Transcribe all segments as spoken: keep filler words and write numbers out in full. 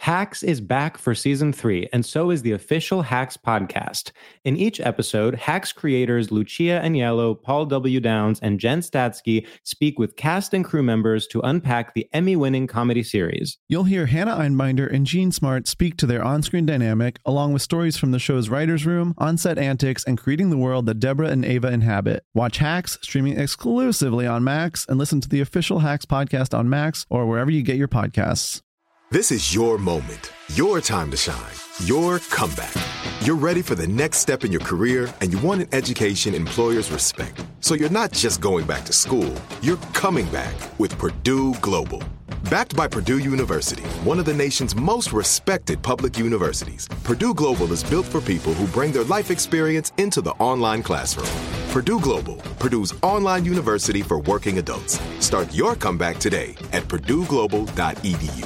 Hacks is back for season three, and so is the official Hacks podcast. In each episode, Hacks creators Lucia Aniello, Paul W. Downs, and Jen Statsky speak with cast and crew members to unpack the Emmy-winning comedy series. You'll hear Hannah Einbinder and Gene Smart speak to their on-screen dynamic, along with stories from the show's writer's room, on-set antics, and creating the world that Deborah and Ava inhabit. Watch Hacks, streaming exclusively on Max, and listen to the official Hacks podcast on Max or wherever you get your podcasts. This is your moment, your time to shine, your comeback. You're ready for the next step in your career, and you want an education employers respect. So you're not just going back to school, you're coming back with Purdue Global. Backed by Purdue University, one of the nation's most respected public universities, Purdue Global is built for people who bring their life experience into the online classroom. Purdue Global, Purdue's online university for working adults. Start your comeback today at purdue global dot e d u.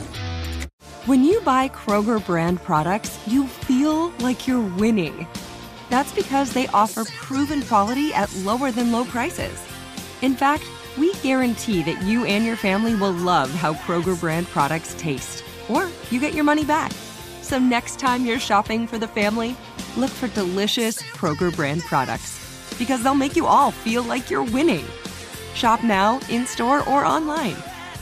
When you buy Kroger brand products, you feel like you're winning. That's because they offer proven quality at lower than low prices. In fact, we guarantee that you and your family will love how Kroger brand products taste, or you get your money back. So next time you're shopping for the family, look for delicious Kroger brand products, because they'll make you all feel like you're winning. Shop now, in-store, or online.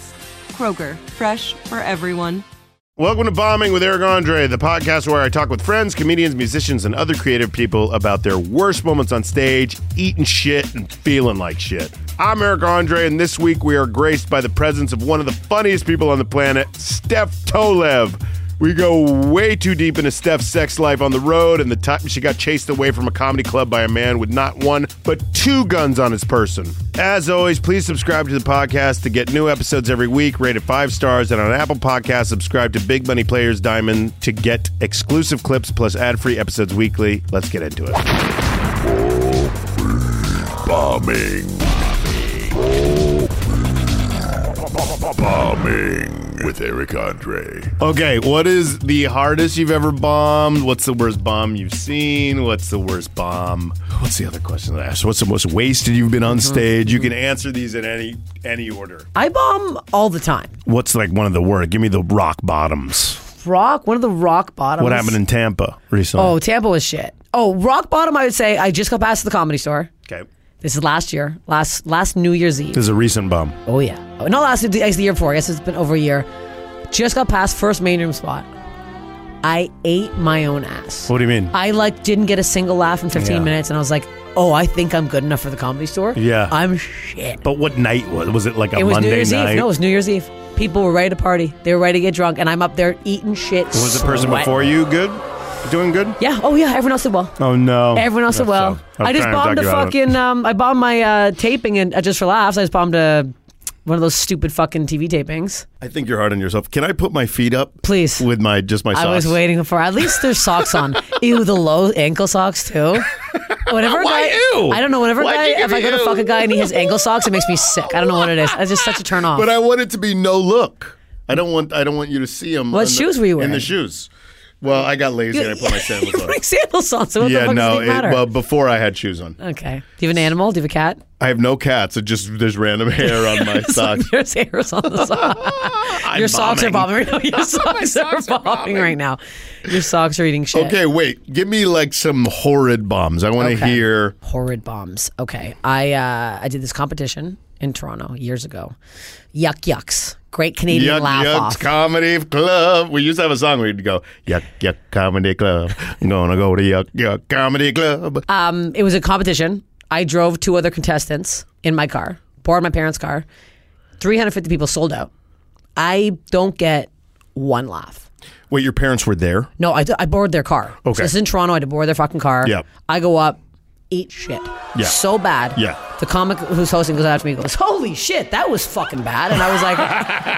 Kroger, fresh for everyone. Welcome to Bombing with Eric Andre, the podcast where I talk with friends, comedians, musicians, and other creative people about their worst moments on stage, eating shit and feeling like shit. I'm Eric Andre, and this week we are graced by the presence of one of the funniest people on the planet, Steph Tolev. We go way too deep into Steph's sex life on the road and the time she got chased away from a comedy club by a man with not one, but two guns on his person. As always, please subscribe to the podcast to get new episodes every week, rated five stars, and on Apple Podcasts, subscribe to Big Money Players Diamond to get exclusive clips plus ad-free episodes weekly. Let's get into it. Bombing. Bombing with Eric Andre. Okay, what is the hardest you've ever bombed? What's the worst bomb you've seen? What's the worst bomb? What's the other question I asked? What's the most wasted you've been on stage? You can answer these in any any order. I bomb all the time. What's like one of the worst? Give me the rock bottoms. Rock? One of the rock bottoms. What happened in Tampa recently? Oh, Tampa was shit. Oh, rock bottom, I would say I just got past the Comedy Store. Okay. This is last year, last last New Year's Eve. This is a recent bum. Oh, yeah. Oh, not last, I guess the year before. I guess it's been over a year. Just got past first main room spot. I ate my own ass. What do you mean? I like didn't get a single laugh in fifteen Yeah. minutes, and I was like, oh, I think I'm good enough for the Comedy Store. Yeah. I'm shit. But what night was it? Was it like a it was Monday New Year's night? Eve. No, it was New Year's Eve. People were ready to party. They were ready to get drunk, and I'm up there eating shit. Was the person sweating. before you good? Doing good? Yeah. Oh, yeah. Everyone else did well. Oh, no. Everyone else did That's well. so- I'm I just trying to bombed a talk you out of it. fucking. Um, I bombed my uh, taping and uh, just for laughs. I just bombed a one of those stupid fucking T V tapings. I think you're hard on yourself. Can I put my feet up? Please. With my just my socks. I was waiting for at least there's socks on. Ew, the low ankle socks too. Whenever a Why guy, ew? I don't know. Whenever a Why'd guy, you give if I me go to ew? fuck a guy and he has ankle socks, it makes me sick. I don't know what it is. It's just such a turn off. But I want it to be no look. I don't want I don't want you to see them. What shoes were you In wearing? the shoes. Well, I got lazy and I put my sandals You're on. wearing sandals on. So what yeah, the fuck no. does it It, matter? well, before I had shoes on. Okay. Do you have an animal? Do you have a cat? I have no cats. It just there's random hair on my socks. There's hairs on the socks. Your socks are bobbing right now. Your socks, socks are are bobbing bobbing. right now. Your socks are eating shit. Okay, wait. Give me like some horrid bombs. I want to Okay. hear. Horrid bombs. Okay. I uh, I did this competition in Toronto years ago. Yuck Yucks. Great Canadian Yuck laugh Yucks off. Comedy Club. We used to have a song where you'd go, Yuck Yuck Comedy Club. I'm gonna go to Yuck Yuck Comedy Club. Um, it was a competition. I drove two other contestants in my car, borrowed my parents' car. three hundred fifty people sold out. I don't get one laugh. Wait, your parents were there? No, I, I borrowed their car. Okay. So this is in Toronto. I had to borrow their fucking car. Yeah. I go up, eat shit. Yeah. So bad. Yeah. The comic who's hosting goes after me and goes, holy shit, that was fucking bad. And I was like,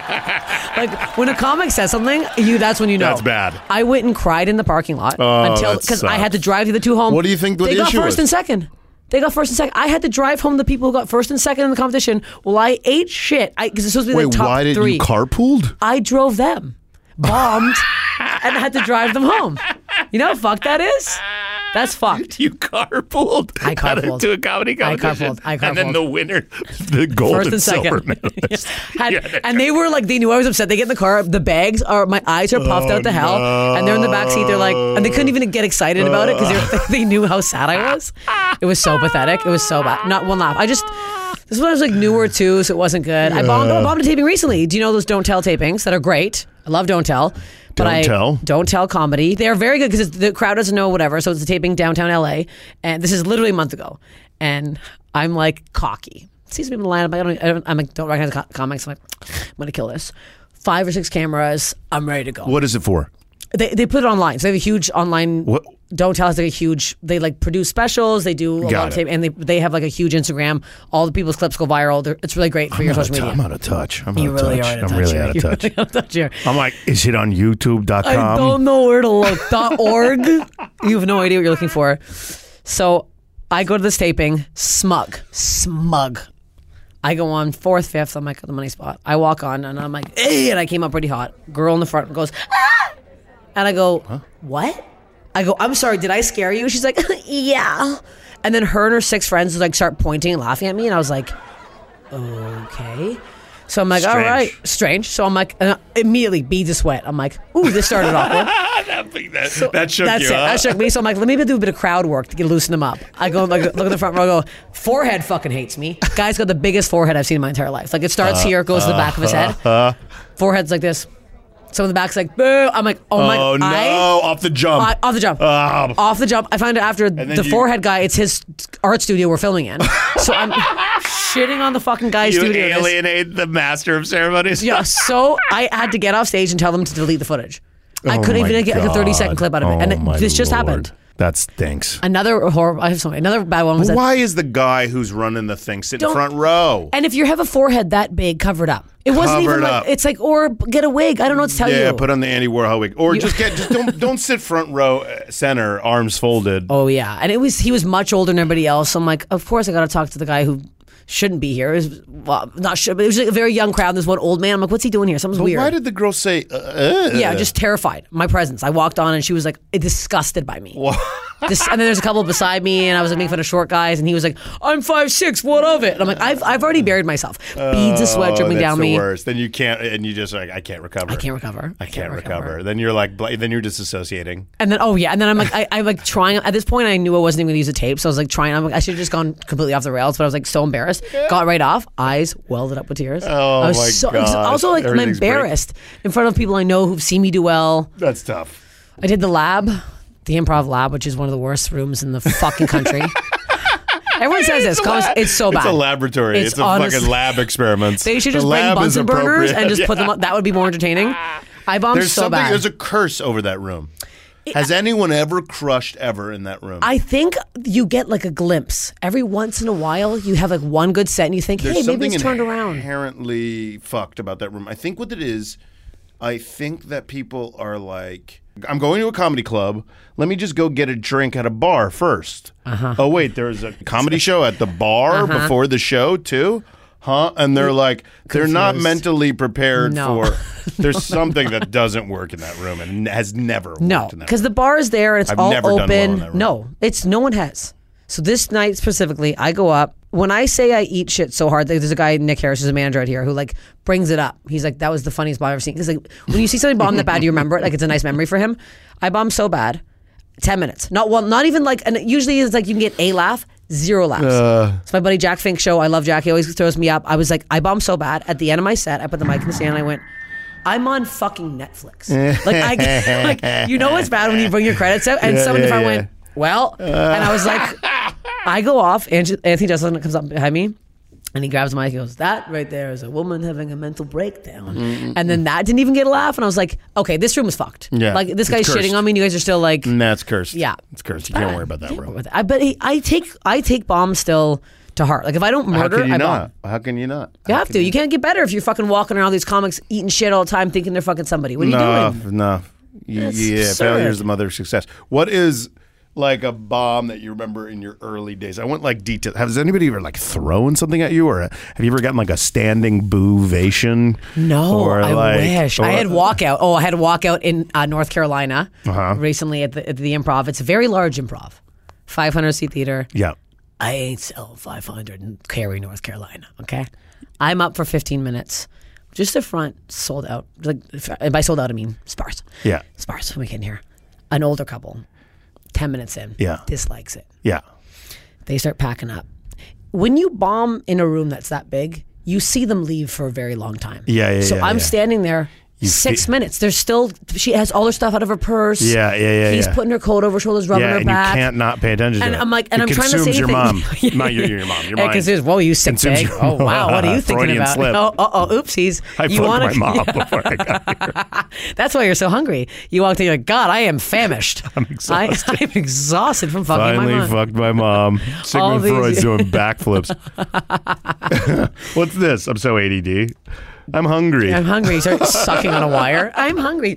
like when a comic says something, you that's when you know. That's bad. I went and cried in the parking lot Oh, until that because I sucks. had to drive the other two home. What do you think the They got issue first was? and second. They got first and second. I had to drive home the people who got first and second in the competition. Well, I ate shit because it's supposed to be Wait, the top why did three. you carpooled? I drove them, bombed, and had to drive them home. You know how fucked that is? That's fucked. You carpooled. I carpooled. to a comedy competition. I carpooled. I carpooled. And then the winner, the gold First and, and silver second. medalist. Had- Yeah, and they were like, they knew I was upset. They get in the car, the bags are, my eyes are puffed Oh, out to hell, no. and they're in the back seat. They're like, and they couldn't even get excited about it because they knew how sad I was. It was so pathetic. It was so bad. Not one laugh. I just, this is when I was like newer too, so it wasn't good. I bombed, I bombed a taping recently. Do you know those Don't Tell tapings that are great? I love Don't Tell. But Don't I, Tell? Don't Tell comedy. They are very good because the crowd doesn't know whatever. So it's a taping downtown L A. And this is literally a month ago. And I'm like cocky. Sees me in the line. I don't, I don't, I'm like, don't recognize the co- comics. I'm like, I'm going to kill this. Five or six cameras. I'm ready to go. What is it for? They they put it online. So they have a huge online. What? Don't Tell us like a huge. They like produce specials. They do a Got lot of it. tape, and they they have like a huge Instagram. All the people's clips go viral. They're, it's really great for your social media. I'm out of touch. I'm You out of really touch. are out of I'm touch. really here. out of You're touch. really out of touch here. I'm like, is it on YouTube dot com? I don't know where to look. .org. You have no idea what you're looking for. So I go to this taping, smug, smug. I go on fourth, fifth. I'm like, the money spot. I walk on and I'm like, hey, and I came up pretty hot. Girl in the front goes, ah! And I go, huh? What? I go, I'm sorry, did I scare you? She's like, yeah. And then her and her six friends like start pointing and laughing at me, and I was like, okay. So I'm like, Strange. all right, strange. So I'm like, uh, immediately beads of sweat. I'm like, ooh, this started awkward. that, that, So that shook that's you it. up. That shook me. So I'm like, let me do a bit of crowd work to get loosen them up. I go, like, look at the front row. I go, forehead fucking hates me. Guy's got the biggest forehead I've seen in my entire life. Like it starts Uh, here, goes to the back of his head. Forehead's like this. So in the back's like, boo. I'm like, oh my. Oh no! I, off the jump. I- off the jump. Oh. Off the jump. I find out after then the you- forehead guy, it's his art studio we're filming in. So I'm shitting on the fucking guy's You studio. This- alienate the master of ceremonies. Yeah, so I had to get off stage and tell them to delete the footage. I Oh couldn't my even get like a thirty second God. clip out of it. Oh And my it, this just Lord. happened. That stinks. Another horror. I have so many. Another bad one was that. Why is the guy who's running the thing sitting Don't- front row? And if you have a forehead that big, cover it up. It wasn't Cover even it like up. it's like or get a wig. I don't know what to tell yeah, you. put on the Andy Warhol wig, or You- just get just don't don't sit front row uh, center, arms folded. Oh yeah, and it was he was much older than everybody else. So I'm like, of course I got to talk to the guy who shouldn't be here. It was, well, not sure, but it was like a very young crowd. There's one old man. I'm like, what's he doing here? Something's But weird. why did the girl say? Uh, uh, yeah, just terrified. My presence. I walked on and she was like disgusted by me. This, and then there's a couple beside me, and I was like making fun of short guys, and he was like, "I'm five six, what of it?" And I'm like, "I've I've already buried myself. Beads of sweat dripping Oh, that's down the me. worst. Then you can't, and you just like, I can't recover. I can't recover. I can't, recover. Then you're like, bla- then you're disassociating. And then oh yeah, and then I'm like, I, I'm like trying. At this point, I knew I wasn't even going to use the tape, so I was like trying. I'm like, I should have just gone completely off the rails, but I was like so embarrassed. Got right off, eyes welded up with tears. Oh, I was my so, gosh. Also, like I'm Everything's break- embarrassed in front of people I know who've seen me do well. That's tough. I did the lab, the improv lab, which is one of the worst rooms in the fucking country. Everyone says this. It's a Comments, lab- it's so bad. It's a laboratory. It's, It's a honest- fucking lab experiment. They should The just bring lab is Bunsen burners appropriate. and just Yeah. put them up. That would be more entertaining. I bombed There's so something. bad. There's a curse over that room. Has anyone ever crushed ever in that room? I think you get like a glimpse. Every once in a while, you have like one good set and you think, There's hey, maybe something it's turned around. inherently fucked about that room. I think what it is, I think that people are like, I'm going to a comedy club. Let me just go get a drink at a bar first. Uh-huh. Oh wait, there's a comedy show at the bar Uh-huh. before the show too? Huh? And they're like, they're not Confused. mentally prepared No. for. There's something that doesn't work in that room and has never No, worked in that because room. the bar is there and it's I've all never done well open. in that room. No, it's no one has. So this night specifically, I go up. When I say I eat shit so hard, there's a guy, Nick Harris, who's a manager out here, who like brings it up. He's like, that was the funniest bomb I've ever seen. Because like when you see something bomb that bad, you remember it. Like it's a nice memory for him. I bombed so bad, ten minutes, not one, not even like. And usually it's like you can get a laugh, zero laughs. Uh. It's my buddy Jack Fink show. I love Jack. He always throws me up. I was like, I bombed so bad. At the end of my set, I put the mic in the stand and I went, I'm on fucking Netflix. like I like you know it's bad when you bring your credits out and Yeah, someone yeah, if I yeah. went, well, and I was like, I go off. Ange- Anthony Jeselnik comes up behind me, and he grabs the mic. He goes, "That right there is a woman having a mental breakdown." Mm-hmm. And then that didn't even get a laugh, and I was like, "Okay, this room is fucked." Yeah, like this it's guy's cursed. shitting on me, and you guys are still like, That's cursed. Yeah. It's cursed. You can't worry about that Can't room. worry with it. I but he, I take I take bombs still to heart. Like if I don't How murder, can you I not? bomb. How can you not? You have to. You can't get better if you're fucking walking around these comics eating shit all the time, thinking they're fucking somebody. What are you no, doing? No, Y- That's yeah, absurd. failure is the mother of success. What is like a bomb that you remember in your early days? I want like detail. Has anybody ever like thrown something at you, or have you ever gotten like a standing boo-vation? No, or I like, wish. or, I had walkout. Oh, I had a walkout in uh, North Carolina Uh-huh. recently at the, at the Improv. It's a very large improv, five hundred seat theater. Yeah. I ain't sell five hundred in Cary, North Carolina. Okay, I'm up for fifteen minutes. Just the front sold out. Like and by sold out, I mean sparse. Yeah. Sparse. We can hear an older couple. Ten minutes in, Yeah. dislikes it. Yeah. They start packing up. When you bomb in a room that's that big, you see them leave for a very long time. Yeah, yeah, So yeah, I'm yeah. standing there. You Six fe- minutes. There's still, she has all her stuff out of her purse. Yeah, yeah, yeah, He's yeah. putting her coat over her shoulders, rubbing Yeah, her and back. you can't not pay attention And to it. I'm like, and it I'm trying to consumes say your mom. things. Not your, your mom. Your It mind. consumes, whoa, you sick Consumes pig. your- Oh, wow, what are you thinking Freudian about? slip. Oh, oh, oh, oopsies. I you fucked wanna- my mom Yeah. before I got here. That's why you're so hungry. You walked in, you're like, God, I am famished. I'm exhausted. I, I'm exhausted from fucking Finally my mom. fucked my mom. All Sigmund these- Freud's doing backflips. What's this? I'm so A D D. I'm hungry. I'm hungry. You start sucking on a wire. I'm hungry.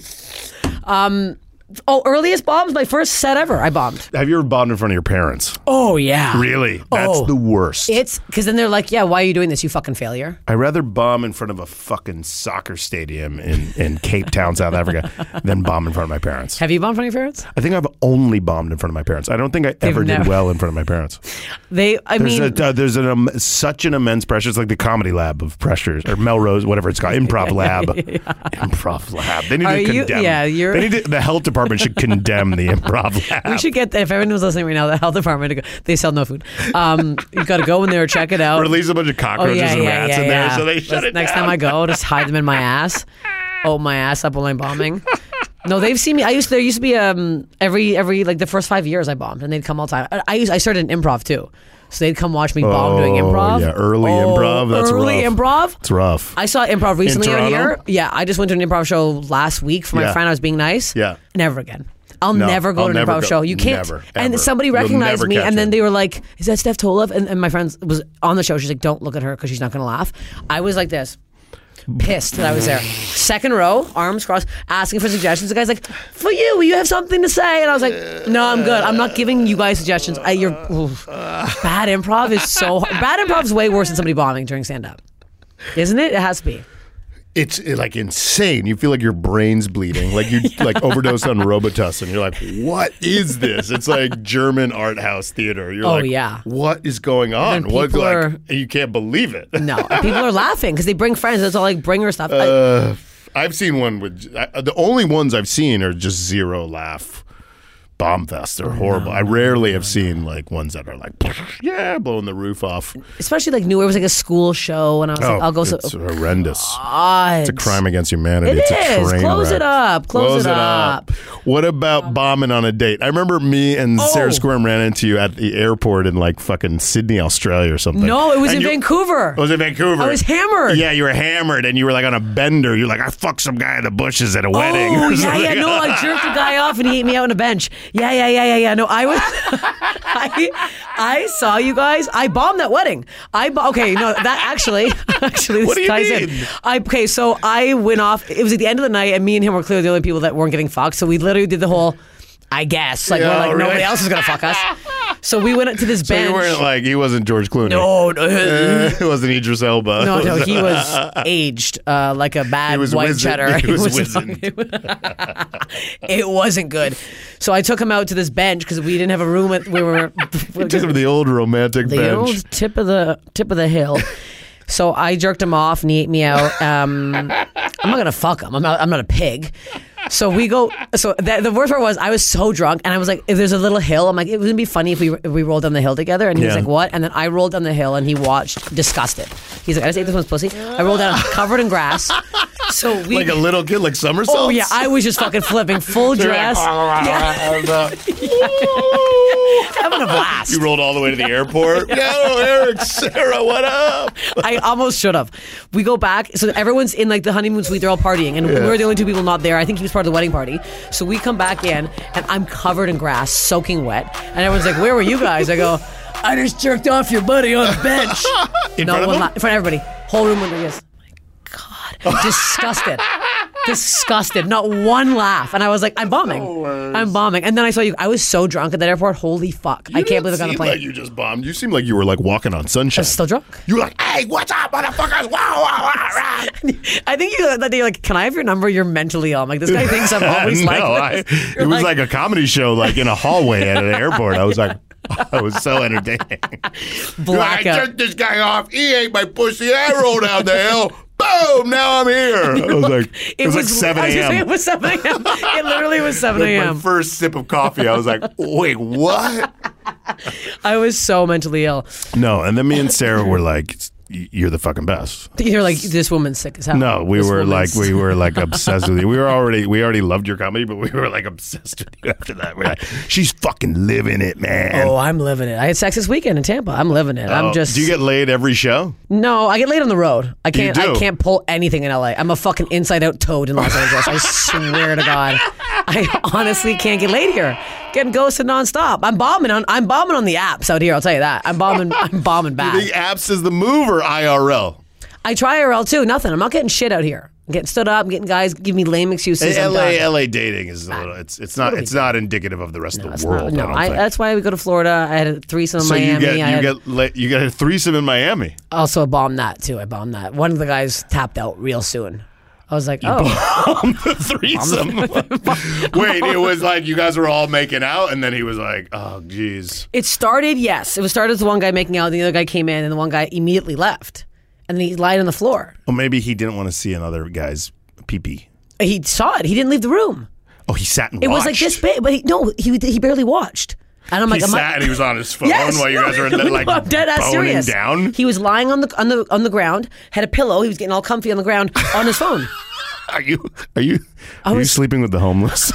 Um, oh, earliest bombs, my first set ever. I bombed. Have you ever bombed in front of your parents? Oh, yeah. Really? That's Oh. the worst. It's because then they're like, yeah, why are you doing this, you fucking failure? I'd rather bomb in front of a fucking soccer stadium in, in Cape Town, South Africa, than bomb in front of my parents. Have you bombed in front of your parents? I think I've only bombed in front of my parents. I don't think I ever did never- well in front of my parents. They, I There's mean, a, uh, there's an um, such an immense pressure. It's like the comedy lab of pressures, or Melrose, whatever it's called, improv lab, improv lab. They need Are to you- condemn. yeah, you're- They need to, the health department should condemn the improv lab. we should get, if everyone was listening right now, the health department, to go, they sell no food. Um, you got to go in there, check it out. Release a bunch of Oh, cockroaches yeah, and yeah, rats yeah, in there, yeah. so they shut Let's- it Next down. time I go, just hide them in my ass. Oh, my ass up while I'm bombing. No, they've seen me. I used to, there used to be um every every like the first five years I bombed, and they'd come all the time. I, I used I started in improv too, so they'd come watch me bomb doing Oh, improv. yeah, early improv, that's early rough. improv. It's rough. I saw improv recently out Toronto? here. Yeah, I just went to an improv show last week for my Yeah. friend. I was being nice. Yeah. Never again. I'll No, never go I'll to an never improv go. show. You can't. Never, and ever. somebody You'll recognized never me, catch and then it. they were like, "Is that Steph Tolev?" And, and my friend was on the show. She's like, "Don't look at her because she's not going to laugh." I was like this. Pissed that I was there. Second row, arms crossed, asking for suggestions. The guy's like, "For you, you have something to say?" And I was like, "No, I'm good. I'm not giving you guys suggestions. I, you're oof. Bad improv is so hard. Bad improv is way worse than somebody bombing during stand up, isn't it? It has to be. It's uh, like insane. You feel like your brain's bleeding, like you like overdosed on Robitussin. You're like, what is this? It's like German art house theater. You're Oh, like, yeah. what is going on? then What people like are- you can't believe it. No, and people are laughing because they bring friends. That's all like bring her stuff. I- Uh, I've seen one with I, the only ones I've seen are just zero laugh bomb fest. They're horrible. I rarely have seen like ones that are like, yeah, blowing the roof off. especially like new. It was like a school show, and I was like, I'll go. So, Oh, it's horrendous. God. It's a crime against humanity. It it's is. a train Close wreck. it up. Close it up. What about bombing on a date? I remember me and Oh. Sarah Squirm ran into you at the airport in like fucking Sydney, Australia or something. No, it was And in you- Vancouver. It was in Vancouver. I was hammered. Yeah, you were hammered and you were like on a bender. You're like, I fucked some guy in the bushes at a wedding. Oh or yeah, something. yeah. No, I jerked a guy off and he ate me out on a bench. Yeah, yeah, yeah, yeah, yeah. No, I was. I, I saw you guys. I bombed that wedding. I bo- okay. No, that actually, actually, this What do you ties mean? in. I okay. So I went off. It was at the end of the night, and me and him were clearly the only people that weren't getting fucked. So we literally did the whole. I guess like Yeah, we're like really? nobody else is gonna fuck us. So we went up to this So bench. you weren't like, he wasn't George Clooney. no, no, Eh, it wasn't Idris Elba. no, no, he was aged uh, like a bad He was white wizened. cheddar. He was It wizened. it wasn't good. So I took him out to this bench because we didn't have a room. At, we were You took him to the old romantic the bench. old tip of the tip of the hill. So I jerked him off and he ate me out. Um, I'm not gonna fuck him. I'm not. I'm not a pig. So we go. So that, the worst part was I was so drunk and I was like, if there's a little hill, I'm like, it wouldn't be funny if we if we rolled down the hill together. And he was Yeah. like, what? And then I rolled down the hill and he watched, disgusted. He's like, I just ate this one's pussy. I rolled down covered in grass. So we. Like a little kid, like somersaults? Oh yeah, I was just fucking flipping full You're like, dress. Yeah. Having a blast. You rolled all the way to the airport. No, Eric, Sarah, what up? I almost should have. We go back, so everyone's in like the honeymoon suite. They're all partying, and we're the only two people not there. I think he was part of the wedding party. So we come back in, and I'm covered in grass, soaking wet, and everyone's like, "Where were you guys?" I go, "I just jerked off your buddy on the bench." In no front of one him? la- in front of everybody. Whole room went like this. My God, disgusted. disgusted. Not one laugh. And I was like, I'm bombing. I'm bombing. And then I saw you. I was so drunk at that airport. Holy fuck. You I can't believe I got on seem a plane. like you just bombed. You seem like you were like walking on sunshine. I was still drunk. You were like, hey, what's up, motherfuckers? Wow, wow, wow, wow. I think you that day you're like, can I have your number? You're mentally ill. I'm like, this guy thinks I'm always no, like I, this. it You're was like, like a comedy show, like in a hallway at an airport. I was like, I was so entertaining. You're like, I turned this guy off. He ate my pussy. I rolled down the hill. Boom! Now I'm here. I was like, it, it was, was like seven a.m. It was seven a.m. It literally was seven a.m. Like my first sip of coffee, I was like, wait, what? I was so mentally ill. No, and then me and Sarah were like, you're the fucking best. You're like, this woman's sick as hell. No, we this were woman's... like, we were like obsessed with you. We were already, we already loved your comedy, but we were like obsessed with you after that. We're like, she's fucking living it, man. Oh, I'm living it. I had sex this weekend in Tampa. I'm living it. Oh, I'm just. Do you get laid every show? No, I get laid on the road. I can't. You do? I can't pull anything in L A. I'm a fucking inside out toad in Los Angeles. I swear to God, I honestly can't get laid here. Getting ghosted nonstop. I'm bombing on. I'm bombing on the apps out here. I'll tell you that. I'm bombing. I'm bombing bad. The apps is the move or I R L? I try I R L too. Nothing. I'm not getting shit out here. I'm getting stood up. I'm getting guys give me lame excuses. L A L A dating is a little. It's it's not it's not indicative of the rest no, of the world. Not, no, I I, that's why we go to Florida. I had a threesome in so Miami. you get you I get la- you get a threesome in Miami. Also, I bombed that too. I bombed that. One of the guys tapped out real soon. I was like, you oh, bombed the threesome. Wait, it was like you guys were all making out, and then he was like, oh, geez. It started, yes. It was started as the one guy making out, and the other guy came in, and the one guy immediately left. And then he lied on the floor. Well, maybe he didn't want to see another guy's pee-pee. He saw it. He didn't leave the room. Oh, he sat and it watched. was like this big, but he, no, he he barely watched. And I'm like, he am sat I, and he was on his phone yes, while you no, guys were no, like no, I'm dead ass boning serious. down. He was lying on the on the on the ground, had a pillow. He was getting all comfy on the ground on his phone. Are you are you I are was, you sleeping with the homeless?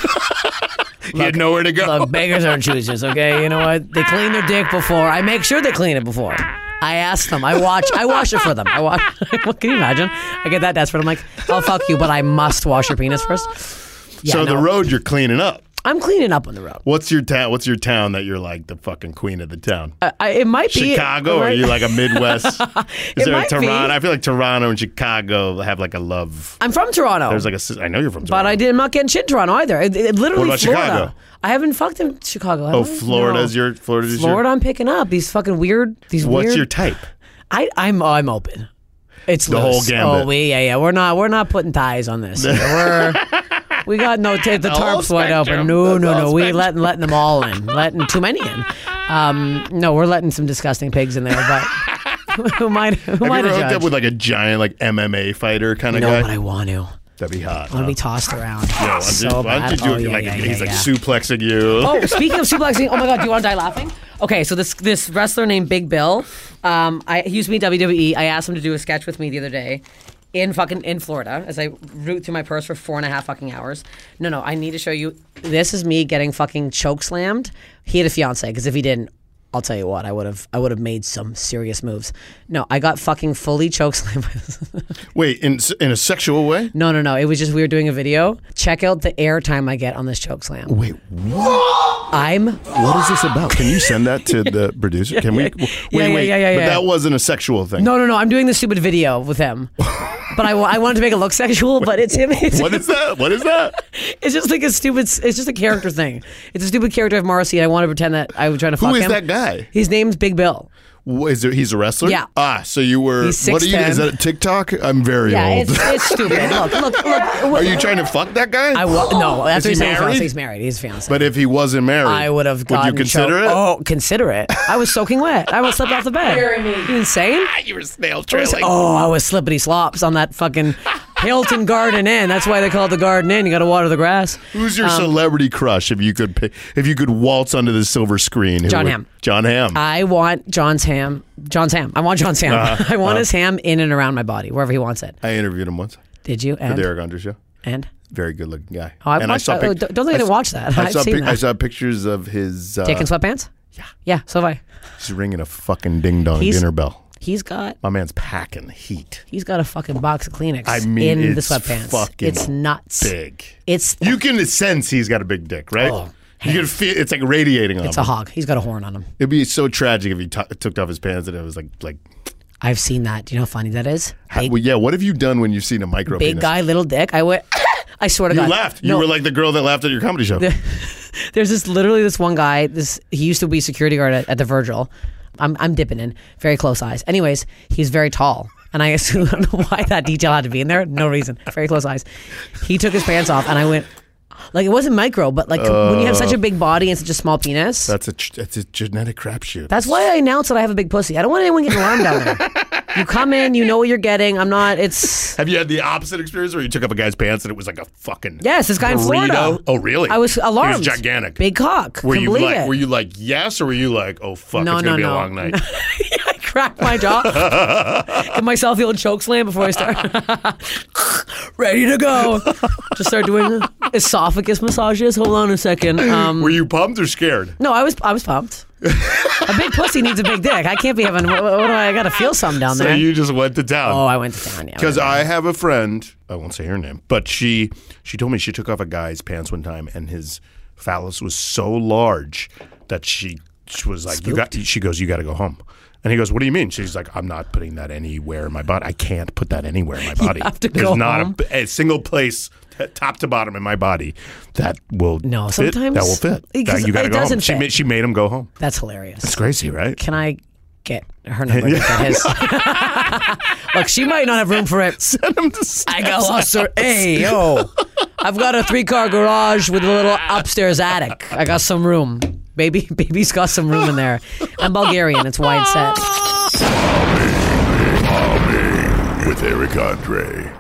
You had nowhere to go. Look, beggars aren't choosers, okay? You know what? They clean their dick before. I make sure they clean it before. I ask them. I watch. I wash it for them. I watch. Can you imagine? I get that desperate. I'm like, oh fuck you, but I must wash your penis first. Yeah, so no. the road you're cleaning up. I'm cleaning up on the road. What's your town? What's your town that you're like the fucking queen of the town? Uh, I, it might be Chicago, or are you like a Midwest? Is it there a might Toronto? be. I feel like Toronto and Chicago have like a love. I'm from Toronto. There's like a. I know you're from Toronto, but I did. I'm not getting shit in Toronto either. It, it, literally, what about Florida. Chicago? I haven't fucked in Chicago. Oh, Florida's no. your Florida's Florida. your. I'm picking up these fucking weird. These What's weird. your type? I I'm I'm open. It's the loose. whole gambit. Oh, we yeah yeah. We're not we're not putting ties on this. We're we got no t- the tarps wide open. No no no. We letting letting them all in. Letting too many in. Um, no, we're letting some disgusting pigs in there. But who might who Have might you ever have hooked up with like a giant like M M A fighter kind of No, guy? but I want to. That'd be hot. I want to huh? be tossed around. Yeah, why don't so you, why bad. don't you do Oh, it yeah, like yeah, he's yeah, like yeah. suplexing you? Oh, speaking of suplexing, oh my God, do you want to die laughing? Okay, so this this wrestler named Big Bill, um, I, he used to be W W E. I asked him to do a sketch with me the other day in fucking in Florida as I root through my purse for four and a half fucking hours. No, no, I need to show you. This is me getting fucking choke slammed. He had a fiance because if he didn't, I'll tell you what, I would have I would have made some serious moves. No, I got fucking fully choke slammed. Wait, in in a sexual way? No, no, no. It was just we were doing a video. Check out the airtime I get on this choke slam. Wait, what? I'm. What is this about? Can you send that to the producer? Can we? Wait, yeah, yeah, wait. yeah, yeah, But yeah. that wasn't a sexual thing. No, no, no. I'm doing this stupid video with him. But I, I wanted to make it look sexual, but it's him. It's, What is that? What is that? it's just like a stupid, it's just a character thing. It's a stupid character of Morrissey, and I want to pretend that I was trying to fuck Who him. is that guy? His name's Big Bill. Wh- Is there, he's a wrestler? Yeah. Ah, so you were. He's what are you? six ten. Is that a TikTok? I'm very Yeah, old. it's, it's stupid. Look, look, look. Are you trying to fuck that guy? I wa- no, that's Is what he's he saying. married? He's married. He's fiance. But if he wasn't married, I would have Would gotten you consider choked. it? Oh, consider it. I was soaking wet. I almost slipped off the bed. You insane? You were snail I was- trailing. oh, I was slippity slops on that fucking Hilton Garden Inn. That's why they call it the Garden Inn. You got to water the grass. Who's your Um, celebrity crush? If you could, pick, if you could waltz onto the silver screen, who John would- Hamm. John Hamm. I want John's ham. John's ham. I want John's ham. Uh-huh. I want Uh-huh. his ham in and around my body, wherever he wants it. I interviewed him once Did you? for And the Eric Andre show. and Very good looking guy. oh, I've and watched, I saw oh, pic- don't think I didn't saw- watch that. I I've saw, seen pic- that. I saw pictures of his. Uh, Taking sweatpants? Yeah. Yeah. So have I. He's ringing a fucking ding dong He's- dinner bell. He's got. My man's packing heat. He's got a fucking box of Kleenex I mean, in the it's sweatpants. fucking It's nuts. Big. It's You can sense he's got a big dick, right? Oh, you can feel it's like radiating on it's him. a hog. He's got a horn on him. It'd be so tragic if he t- took off his pants and it was like like. I've seen that. Do you know how funny that is? How, Big, well, yeah. What have you done when you've seen a micro big penis? guy, little dick. I went. I swear to You God. laughed. You No. were like the girl that laughed at your comedy show. There's this literally this one guy. This he used to be security guard at, at the Virgil. I'm I'm dipping in. Very close eyes. Anyways, he's very tall. And I assume, I don't know why that detail had to be in there. No reason. Very close eyes. He took his pants off, and I went, like, it wasn't micro, but like uh, when you have such a big body and such a small penis. That's a that's a genetic crapshoot. That's why I announce that I have a big pussy. I don't want anyone getting alarmed down there. You come in, you know what you're getting. I'm not, it's... Have you had the opposite experience where you took up a guy's pants and it was like a fucking Yes, this guy in burrito? Florida. Oh, really? I was alarmed. He was gigantic. Big cock. Were Couldn't you believe like, it. were you like, yes, or were you like, oh, fuck, No, it's no, going to be no. a long night? I cracked my jaw. Give myself the old choke slam before I start. Ready to go. Just start doing esophagus massages. Hold on a second. Um, Were you pumped or scared? no, I was I was pumped. A big pussy needs a big dick. I can't be having. What, what do I? I got to feel something down So there. you just went to town. Oh, I went to town. Yeah. Because I have a friend, I won't say her name, but she she told me she took off a guy's pants one time and his phallus was so large that she, she was like, "You got." She goes, "You got to go home." And he goes, "What do you mean?" She's like, "I'm not putting that anywhere in my body. I can't put that anywhere in my body. You have to There's go not home? A, a single place, t- top to bottom in my body, that will No, fit. sometimes- that will fit. because That, you got to it go home." doesn't She fit. made, she made him go home. That's hilarious. It's crazy, right? Can I get her number? Get his. Look, she might not have room for it. Send him to I got lost her. Hey, yo. I've got a three-car garage with a little upstairs attic. I got some room. Baby, baby's got some room in there. I'm Bulgarian. It's wide set. with Eric Andre.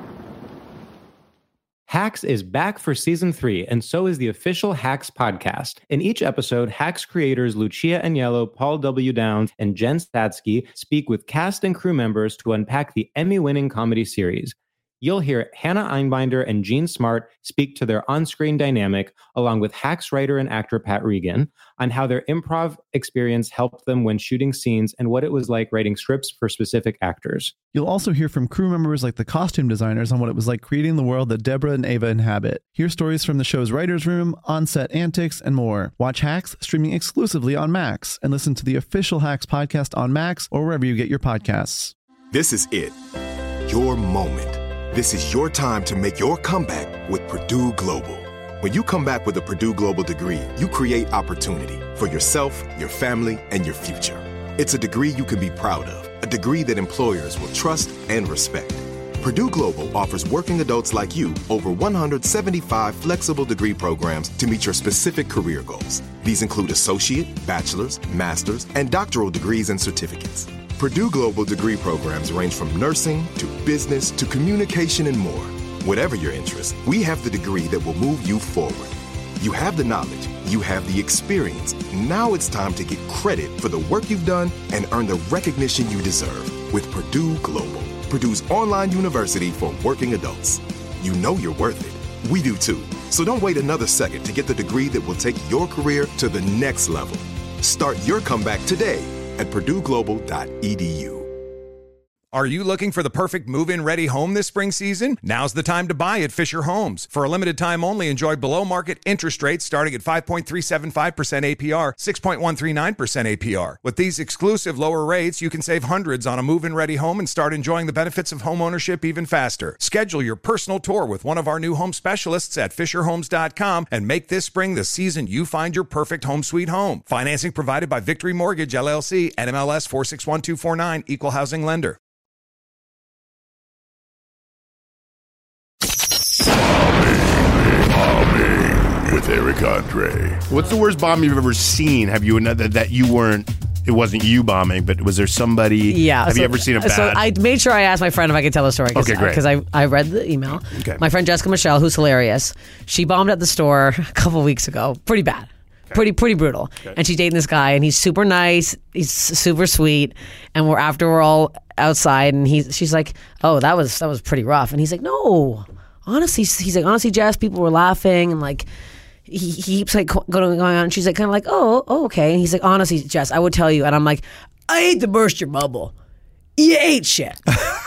Hacks is back for season three, and so is the official Hacks podcast. In each episode, Hacks creators Lucia Aniello, Paul W. Downs, and Jen Statsky speak with cast and crew members to unpack the Emmy-winning comedy series. You'll hear Hannah Einbinder and Jean Smart speak to their on-screen dynamic, along with Hacks writer and actor Pat Regan, on how their improv experience helped them when shooting scenes and what it was like writing scripts for specific actors. You'll also hear from crew members like the costume designers on what it was like creating the world that Deborah and Ava inhabit. Hear stories from the show's writer's room, on-set antics, and more. Watch Hacks streaming exclusively on Max, and listen to the official Hacks podcast on Max or wherever you get your podcasts. This is it. Your moment. This is your time to make your comeback with Purdue Global. When you come back with a Purdue Global degree, you create opportunity for yourself, your family, and your future. It's a degree you can be proud of, a degree that employers will trust and respect. Purdue Global offers working adults like you over one hundred seventy-five flexible degree programs to meet your specific career goals. These include associate, bachelor's, master's, and doctoral degrees and certificates. Purdue Global degree programs range from nursing to business to communication and more. Whatever your interest, we have the degree that will move you forward. You have the knowledge, you have the experience. Now it's time to get credit for the work you've done and earn the recognition you deserve with Purdue Global, Purdue's online university for working adults. You know you're worth it. We do too. So don't wait another second to get the degree that will take your career to the next level. Start your comeback today at purdue global dot e d u. Are you looking for the perfect move-in ready home this spring season? Now's the time to buy at Fisher Homes. For a limited time only, enjoy below-market interest rates starting at five point three seven five percent A P R, six point one three nine percent A P R. With these exclusive lower rates, you can save hundreds on a move-in ready home and start enjoying the benefits of home ownership even faster. Schedule your personal tour with one of our new home specialists at fisher homes dot com and make this spring the season you find your perfect home sweet home. Financing provided by Victory Mortgage, L L C, N M L S four six one two four nine, Equal Housing Lender. With Eric Andre. What's the worst bomb you've ever seen? Have you another that you weren't? It wasn't you bombing, but was there somebody? Yeah. Have so, you ever seen a bad? So I made sure I asked my friend if I could tell the story. Cause, Okay, great. Because I, I read the email. Okay. My friend Jessica Michelle, who's hilarious, she bombed at the store a couple weeks ago. Pretty bad. Okay. Pretty pretty brutal. Okay. And she's dating this guy, and he's super nice. He's super sweet. And we're after we're all outside, and he's she's like, "Oh, that was that was pretty rough." And he's like, "No, honestly," he's like, "Honestly, Jess, people were laughing and like." He, he keeps like going going on. And she's like kind of like, oh, oh, okay. And he's like, honestly, Jess, I would tell you. And I'm like, I hate to burst your bubble. you ate shit.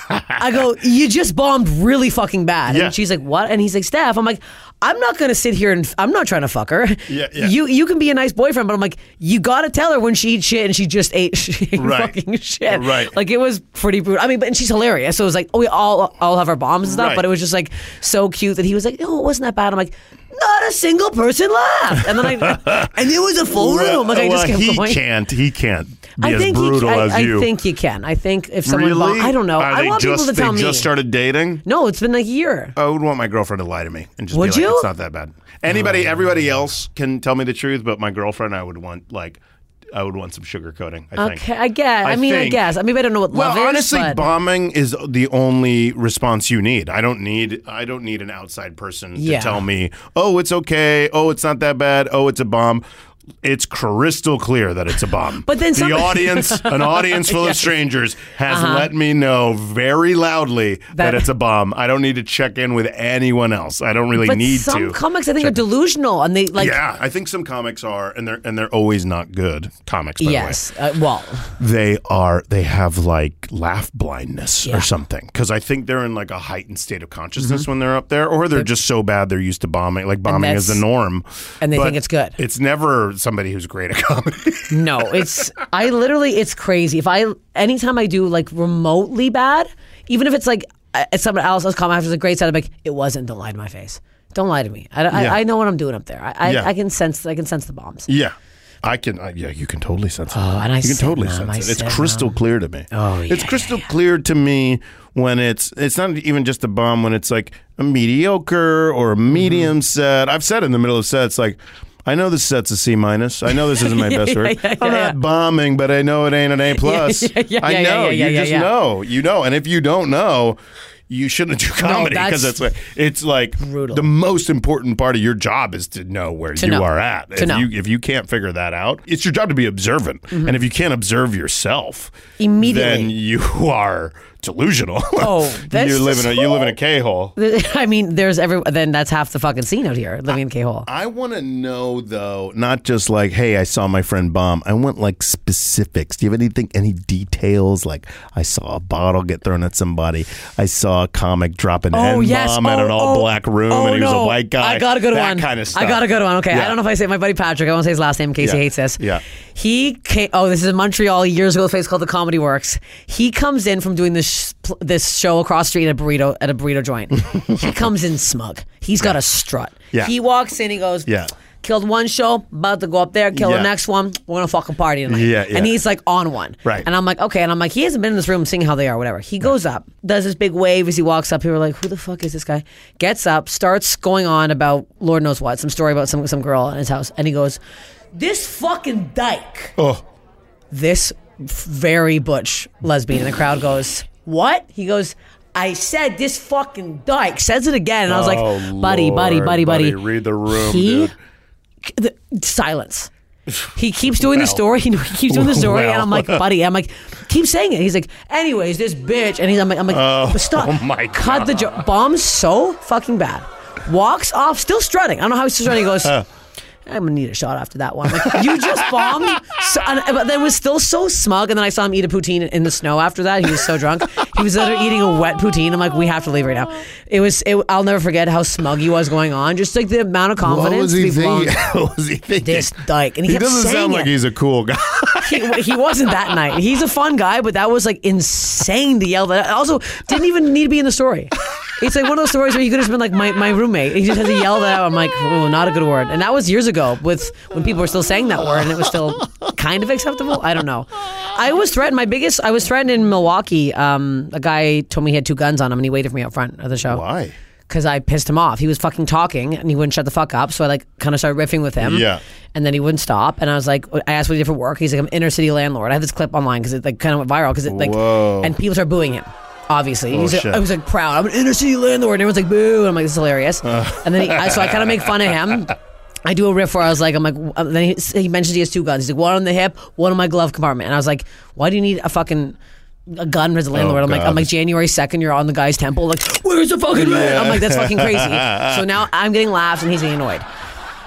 I go, you just bombed really fucking bad. Yeah. And she's like, what? And he's like, Steph, I'm like, I'm not going to sit here and I'm not trying to fuck her. Yeah, yeah. You you can be a nice boyfriend, but I'm like, you got to tell her when she eats shit and she just ate, she ate Right. fucking shit. Right. Like, it was pretty brutal. I mean, but and she's hilarious. So it was like, oh, we all all have our bombs and stuff, Right. but it was just like so cute that he was like, oh, it wasn't that bad. I'm like, not a single person laughed. And then I, and it was a full room. Like, I well, just kept he going. can't. He can't be I as think brutal you, I, as I you. think you can. I think if someone, really? bomb, I don't know. Are I they want just, people to tell they me. just started dating? No, it's been like a year. I would want my girlfriend to lie to me and just Would be like, you? it's not that bad. Anybody, everybody else can tell me the truth, but my girlfriend, I would want like, I would want some sugar coating. I think. Okay, I guess. I, I mean, I think- guess. I mean, I don't know what Well, love is. honestly, but bombing is the only response you need. I don't need. I don't need an outside person Yeah. to tell me, "Oh, it's okay. Oh, it's not that bad. Oh, it's a bomb." It's crystal clear that it's a bomb. But then the some- audience, an audience full of strangers, has Uh-huh. let me know very loudly that, That- it's a bomb. I don't need to check in with anyone else. I don't really but need some to. comics, I think, are delusional, and they like. yeah, I think some comics are, and they're and they're always not good comics. By Yes. Uh, well, the way, they are. They have like laugh blindness Yeah. or something, because I think they're in like a heightened state of consciousness when they're up there, or they're just so bad they're used to bombing. Like bombing is the that's- norm, and they But think it's good. It's never somebody who's great at comedy. no, it's. I literally, it's crazy. If I, anytime I do like remotely bad, even if it's like uh, it's someone else's comment after a great set, I'm like, it wasn't. Don't lie to my face. Don't lie to me. I, I, Yeah. I know what I'm doing up there. I, I, Yeah. I can sense. I can sense the bombs. Yeah. I can, I, yeah, you can totally sense it. Oh, and I you can sit totally numb, sense I it. It's sit crystal numb. clear to me. Oh, yeah, it's crystal yeah, yeah. clear to me when it's, it's not even just a bomb, when it's like a mediocre or a medium Mm-hmm. set. I've said in the middle of sets, like, I know this set's a C minus. I know this isn't my Yeah, best yeah, work. yeah, I'm yeah, not bombing, but I know it ain't an A plus. yeah, yeah, I yeah, know. yeah, yeah, you yeah, just yeah. know. You know. And if you don't know, you shouldn't do comedy, because that's it's like, it's like brutal. the most important part of your job is to know where To you know. are at. To if know. you if you can't figure that out, it's your job to be observant. Mm-hmm. And if you can't observe yourself, Immediately. then you are delusional. Oh, that's you live in a just- you live in a K hole. I mean, there's every. Then that's half the fucking scene out here, living in K hole. I want to know though, not just like, hey, I saw my friend bomb. I want like specifics. Do you have anything, any details? Like, I saw a bottle get thrown at somebody. I saw a comic drop an Oh N yes! bomb at oh, an all oh, black room, oh, and he was no. a white guy. I got a good that one. Kind of stuff. I got a good one. Okay, Yeah. I don't know if I say it. My buddy Patrick. I won't say his last name in case Yeah. he hates this. Yeah. He came. Oh, this is in Montreal years ago. A place called the Comedy Works. He comes in from doing this sh- this show across the street at a burrito at a burrito joint. He comes in smug. He's got a strut. Yeah. He walks in. He goes. Yeah. Killed one show, about to go up there, kill Yeah. the next one. We're gonna fucking party tonight. Yeah, yeah. And he's like on one. Right. And I'm like, okay. And I'm like, he hasn't been in this room seeing how they are, whatever. He goes up, does this big wave as he walks up. People are like, who the fuck is this guy? Gets up, starts going on about Lord knows what, some story about some some girl in his house. And he goes, this fucking dyke. Oh. This f- very butch lesbian. And the crowd goes, what? He goes, I said this fucking dyke. Says it again. And I was like, Oh, buddy, buddy, Lord, buddy, buddy. Read the room, He, dude. the, silence. He keeps doing the Well. story. He keeps doing the story, Well. and I'm like, buddy. I'm like, keep saying it. He's like, anyways, this bitch, and he's, I'm like, I'm like, Oh, stop. oh my Cut the joke. Bomb's so fucking bad. Walks off, still strutting. I don't know how he's still strutting. He goes, I'm gonna need a shot after that one. I'm like, you just bombed, so, and, but then was still so smug. And then I saw him eat a poutine in the snow after that. He was so drunk. He was literally eating a wet poutine. I'm like, we have to leave right now. It was. It, I'll never forget how smug he was going on. Just like the amount of confidence. What was to he be blown- thinking? What was he thinking? This dyke, and he, He kept doesn't saying sound it. like he's a cool guy. he, he wasn't that night. He's a fun guy, but that was like insane to yell that. Also, didn't even need to be in the story. It's like one of those stories where you could have just been like my, my roommate. He just has to yell that out. I'm like, oh, not a good word. And that was years ago with when people were still saying that word and it was still kind of acceptable. I don't know. I was threatened. My biggest, I was threatened in Milwaukee. Um, a guy told me he had two guns on him and he waited for me out front of the show. Why? Because I pissed him off. He was fucking talking and he wouldn't shut the fuck up. So I like kind of started riffing with him. Yeah. And then he wouldn't stop. And I was like, I asked what he did for work. He's like, I'm an inner city landlord. I have this clip online because it like kind of went viral because it like, Whoa. and people started booing him. Obviously, Oh, He's like, shit. I was like proud. I'm an inner city landlord, and everyone's like boo. And I'm like, this is hilarious. And then he, I, so I kind of make fun of him. I do a riff where I was like, I'm like, uh, then he, he mentions he has two guns. He's like, one on the hip, one on my glove compartment. And I was like, why do you need a fucking a gun as a landlord? Oh, I'm like, God. I'm like, January second, you're on the guy's temple. Like, where's the fucking man? I'm like, that's fucking crazy. So now I'm getting laughs and he's getting annoyed.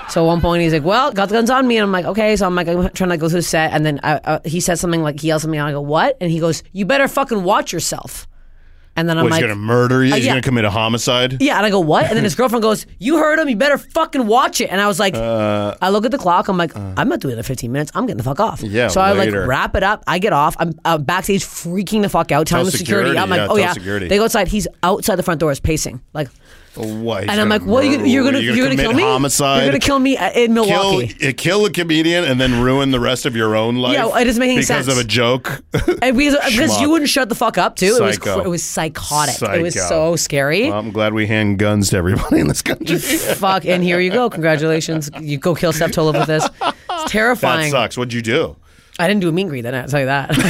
So at one point he's like, well, got the guns on me. And I'm like, okay. So I'm like, I'm trying to go through the set. And then I, uh, he said something like, he yells at me. And I go, what? And he goes, you better fucking watch yourself. And then I'm What, like, he's going to murder you? uh, He's yeah. going to commit a homicide? Yeah. And I go, what? And then his girlfriend goes, you heard him. You better fucking watch it. And I was like, Uh, I look at the clock. I'm like, I'm not doing it in fifteen minutes. I'm getting the fuck off. Yeah, So I later. like wrap it up. I get off. I'm uh, backstage freaking the fuck out, telling Tell the security. security, I'm like, yeah, oh tell yeah. security. They go outside. He's outside the front doors pacing. Like, What? He's and I'm gonna like, what? Are you, murder- you're gonna you're you're gonna kill commit me? Homicide. You're gonna kill me uh, in Milwaukee? Kill, uh, kill a comedian and then ruin the rest of your own life. Yeah, it doesn't make any because sense. of a joke. And because, because Schmuck. you wouldn't shut the fuck up too. It was Psycho. cr- it was psychotic. It was Psycho. so scary. Well, I'm glad we hand guns to everybody in this country. Fuck, and here you go. Congratulations. You go kill Steph Tolev with this. It's That terrifying. sucks. What'd you do? I didn't do a meet and greet then, I'll tell you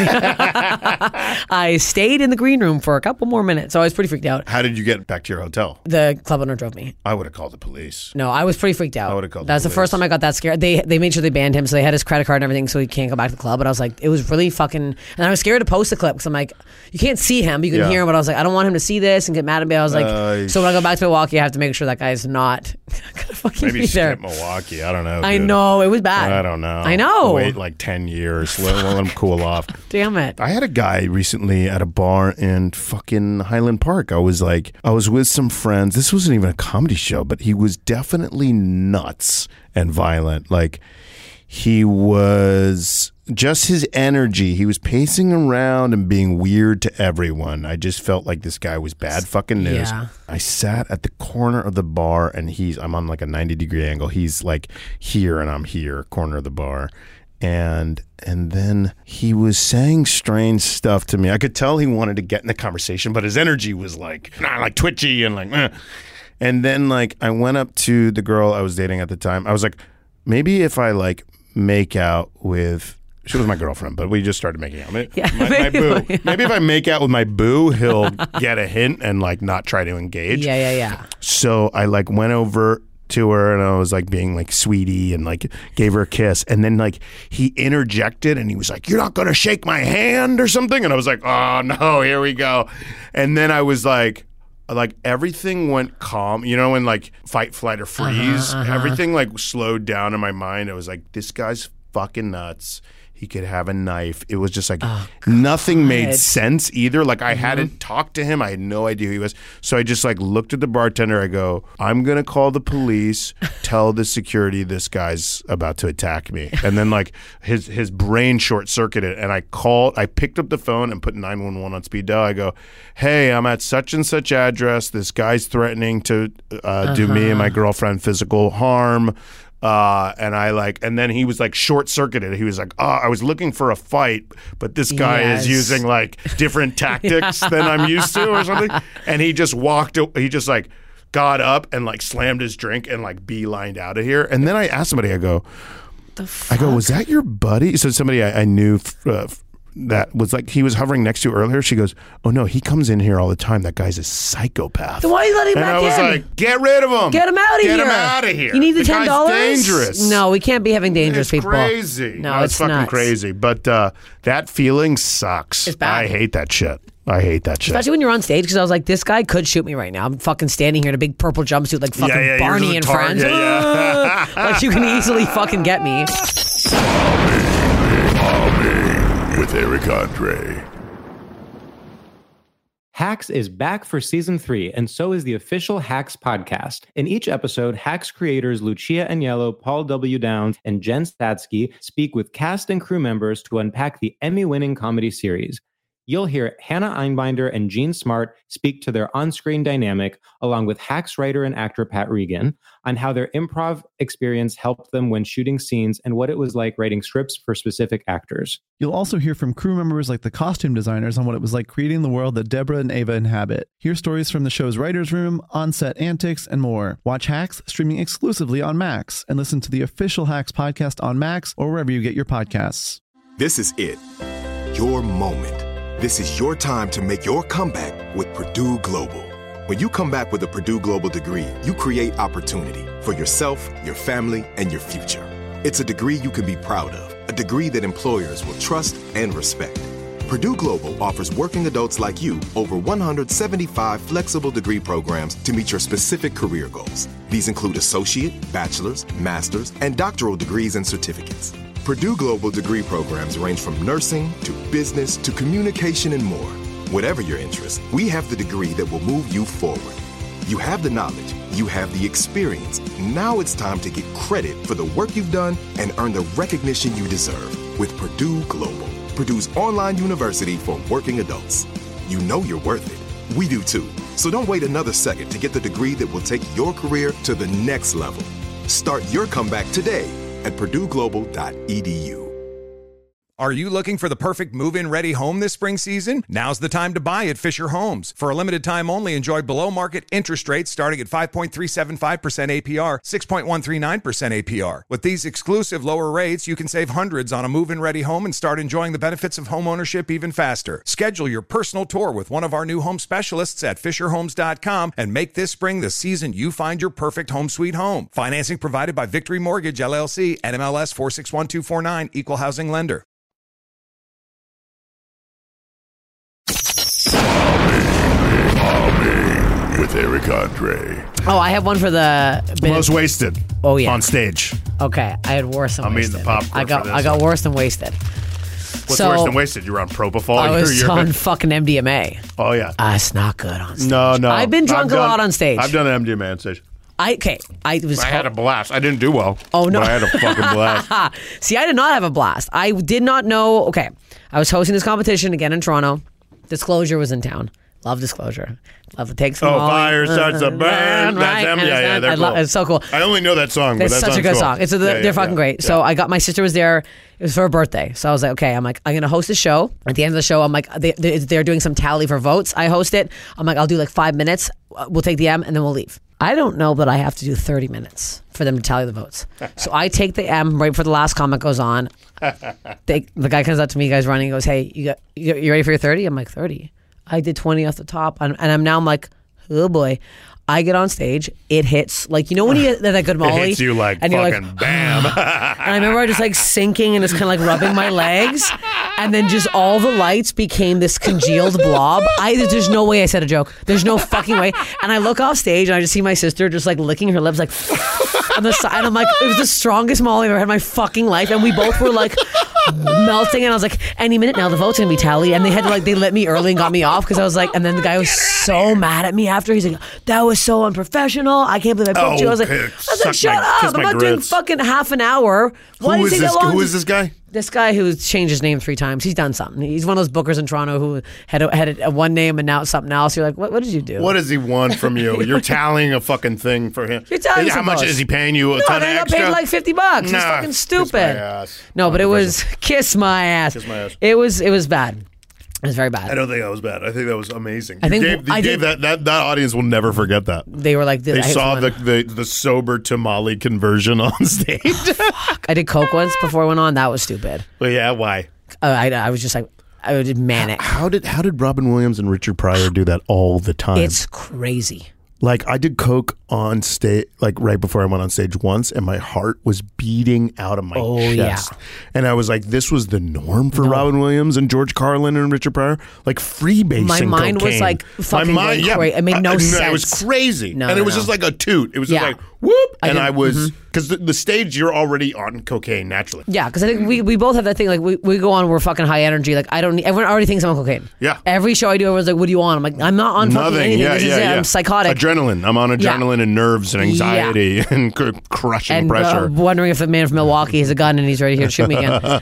that. I stayed in the green room for a couple more minutes, so I was pretty freaked out. How did you get back to your hotel? The club owner drove me. I would have called the police. No, I was pretty freaked out. I would've called the That's the police. first time I got that scared. They they made sure they banned him, so they had his credit card and everything, so he can't go back to the club. But I was like, it was really fucking. And I was scared to post the clip because I'm like, you can't see him, but you can Yeah. hear him. But I was like, I don't want him to see this and get mad at me. I was like, Uh, so when I go back to Milwaukee, I have to make sure that guy's not gonna fucking Maybe be there. skip Milwaukee. I don't know. I dude. know it was bad. I don't know. I know. Wait like ten years. Let, let him cool off. Damn it. I had a guy recently at a bar in fucking Highland Park. I was like, I was with some friends. This wasn't even a comedy show, but he was definitely nuts and violent. Like, he was just his energy. He was pacing around and being weird to everyone. I just felt like this guy was bad fucking news. Yeah. I sat at the corner of the bar and he's, I'm on like a ninety degree angle. He's like here and I'm here, corner of the bar. And and then he was saying strange stuff to me. I could tell he wanted to get in the conversation, but his energy was like, nah, like twitchy and like, eh. And then like I went up to the girl I was dating at the time. I was like, maybe if I like make out with, she was my girlfriend, but we just started making out. Maybe, Yeah, my, my maybe, boo. yeah. Maybe if I make out with my boo, he'll get a hint and like not try to engage. Yeah, yeah, yeah. So I like went over to her and I was like being like sweetie and like gave her a kiss, and then like he interjected and he was like, you're not gonna shake my hand or something, and I was like, oh no, here we go. And then I was like like everything went calm, you know, when like fight, flight, or freeze, Uh-huh, uh-huh. everything like slowed down in my mind. It was like, this guy's fucking nuts. He could have a knife. It was just like Oh, nothing made God. sense either. Like I Mm-hmm. hadn't talked to him. I had no idea who he was. So I just like looked at the bartender. I go, I'm going to call the police, tell the security this guy's about to attack me. And then like his his brain short circuited and I called, I picked up the phone and put nine one one on speed dial. I go, hey, I'm at such and such address. This guy's threatening to uh, do me and my girlfriend physical harm. Uh, and I like, and then he was like short circuited. He was like, oh, I was looking for a fight, but this guy Yes. is using like different tactics than I'm used to or something. And he just walked, he just like got up and like slammed his drink and like beelined out of here. And then I asked somebody, I go, The I go, was that your buddy? So somebody I, I knew uh, that was like, he was hovering next to you earlier. She goes, oh no, he comes in here all the time. That guy's a psychopath. Then why are you letting him And back I was in? like, get rid of him. Get him out of Get here. him out of here. You need the ten guy's dollars. dangerous. No, we can't be having dangerous It's people. crazy. No, No, it's it's fucking nuts. crazy. But uh, that feeling sucks. It's bad. I hate that shit. I hate that shit. Especially when you're on stage, because I was like, this guy could shoot me right now. I'm fucking standing here in a big purple jumpsuit like fucking Yeah, yeah, you're Barney and just a Friends. target, yeah. Like you can easily fucking get me. With Eric Andre. Hacks is back for season three, and so is the official Hacks podcast. In each episode, Hacks creators Lucia Agnello, Paul W. Downs, and Jen Statsky speak with cast and crew members to unpack the Emmy-winning comedy series. You'll hear Hannah Einbinder and Jean Smart speak to their on-screen dynamic, along with Hacks writer and actor Pat Regan, on how their improv experience helped them when shooting scenes and what it was like writing scripts for specific actors. You'll also hear from crew members like the costume designers on what it was like creating the world that Deborah and Ava inhabit. Hear stories from the show's writer's room, on-set antics, and more. Watch Hacks streaming exclusively on Max, and listen to the official Hacks podcast on Max or wherever you get your podcasts. This is it. Your moment. This is your time to make your comeback with Purdue Global. When you come back with a Purdue Global degree, you create opportunity for yourself, your family, and your future. It's a degree you can be proud of, a degree that employers will trust and respect. Purdue Global offers working adults like you over one hundred seventy-five flexible degree programs to meet your specific career goals. These include associate, bachelor's, master's, and doctoral degrees and certificates. Purdue Global degree programs range from nursing to business to communication and more. Whatever your interest, we have the degree that will move you forward. You have the knowledge, you have the experience. Now it's time to get credit for the work you've done and earn the recognition you deserve with Purdue Global, Purdue's online university for working adults. You know you're worth it. We do too. So don't wait another second to get the degree that will take your career to the next level. Start your comeback today at purdue global dot e d u. Are you looking for the perfect move-in ready home this spring season? Now's the time to buy at Fisher Homes. For a limited time only, enjoy below-market interest rates starting at five point three seven five percent A P R, six point one three nine percent A P R. With these exclusive lower rates, you can save hundreds on a move-in ready home and start enjoying the benefits of home ownership even faster. Schedule your personal tour with one of our new home specialists at fisher homes dot com and make this spring the season you find your perfect home sweet home. Financing provided by Victory Mortgage, L L C, N M L S four six one two four nine, Equal Housing Lender. With Eric Andre. Oh, I have one for the Most wasted. Oh, yeah. On stage. Okay, I had worse than I'm wasted. eating the popcorn I got for this. I got worse than wasted. What's So- worse than wasted? You were on propofol. I You're- was you're- on fucking M D M A. Oh yeah. Uh, it's not good on stage. No, no. I've been drunk I've a done- lot on stage. I've done an M D M A on stage. I okay. I was. I had a blast. I didn't do well. Oh, no. But I had a fucking blast. See, I did not have a blast. I did not know. Okay, I was hosting this competition again in Toronto. Disclosure was in town. Love Disclosure. Love to take some. Oh, Molly. fire starts a burn. That's Right, them. and Yeah, yeah, they're I lo- cool. It's so cool. I only know that song, but It's that such a song's good cool. song. It's a, Yeah, they're yeah, fucking yeah, great. yeah. So I got my sister was there. It was for her birthday. So I was like, okay. I'm like, I'm gonna host a show. At the end of the show, I'm like, they, they, they're doing some tally for votes. I host it. I'm like, I'll do like five minutes. We'll take the M and then we'll leave. I don't know, but I have to do thirty minutes for them to tally the votes. So I take the M right before the last comment goes on. They, the guy comes up to me, guys running, goes, "Hey, you got you, you ready for your thirty?" I'm like, thirty. I did twenty off the top, and, and I'm now I'm like, oh boy. I get on stage, it hits like you know when you get that good Molly, It hits you like and you're fucking like, bam. and I remember I just like sinking and just kind of like rubbing my legs, and then just all the lights became this congealed blob. I there's no way I said a joke. There's no fucking way. And I look off stage and I just see my sister just like licking her lips like on the side. And I'm like, it was the strongest Molly I've ever had in my fucking life, and we both were like melting. And I was like, any minute now the vote's gonna be tallied, and they had to like they let me early and got me off because I was like, and then the guy was so mad at me after. He's like, that was so unprofessional. I can't believe I booked Oh, you. I was like, okay. I was Suck like, shut my- up. kiss I'm my not doing grits. fucking half an hour. Why Who do is you take this? that long? Who is this guy? This guy who's changed his name three times. He's done something. He's one of those bookers in Toronto who had a, had a, one name and now it's something else. You're like, what, what did you do? What does he want from you? You're tallying a fucking thing for him. You're tallying How some much votes. is he paying you? A No, ton they of got extra? paid like fifty bucks. Nah, it's fucking kiss stupid. my ass. No, but it was kiss my ass. Kiss my ass. It was it was bad. It was very bad. I don't think that was bad. I think that was amazing. I You think- gave, you I gave think- that, that that audience will never forget that. They were like, They I hate saw the, someone. the the sober tamale conversion on stage. I did coke once before I went on. That was stupid. But yeah, why? Uh, I, I was just like, I was manic. How did how did Robin Williams and Richard Pryor do that all the time? It's crazy. Like I did coke on stage, like right before I went on stage once, and my heart was beating out of my Oh, chest. yeah. And I was like, this was the norm for No. Robin Williams and George Carlin and Richard Pryor, like freebasing. My mind was, cocaine. like, fucking going cra- it made no I- It was sense. crazy, No, and no, it was no. just like a toot. It was Yeah. just like whoop, I and did- I was because the, the stage you're already on cocaine naturally. Yeah, because I think we, we both have that thing. Like we, we go on, we're fucking high energy. Like I don't. need- Everyone already thinks I'm on cocaine. Yeah. Every show I do, everyone's like, "What do you want?" I'm like, "I'm not on fucking Nothing. anything. Yeah, this is yeah, it. yeah. I'm psychotic." Adrenaline. I'm on Yeah. adrenaline and nerves and anxiety and cr- crushing and pressure. uh, wondering if the man from Milwaukee has a gun and he's ready here to shoot me again.